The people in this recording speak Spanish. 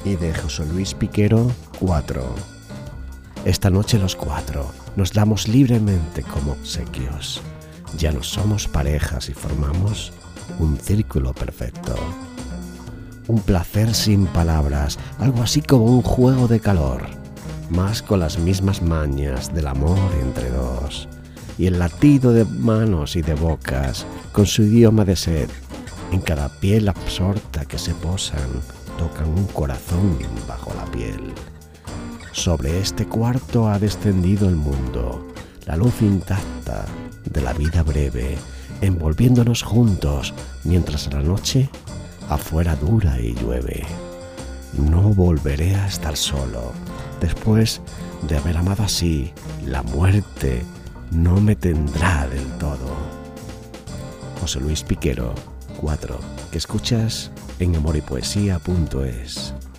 y de José Luis Piquero, 4. Esta noche los 4 nos damos libremente como obsequios. Ya no somos parejas y formamos un círculo perfecto. Un placer sin palabras, algo así como un juego de calor, más con las mismas mañas del amor entre dos. Y el latido de manos y de bocas, con su idioma de sed, en cada piel absorta que se posan, tocan un corazón bajo la piel. Sobre este cuarto ha descendido el mundo, la luz intacta de la vida breve, envolviéndonos juntos, mientras la noche afuera dura y llueve. No volveré a estar solo. Después de haber amado así, la muerte no me tendrá del todo. José Luis Piquero, 4, que escuchas en amorypoesia.es.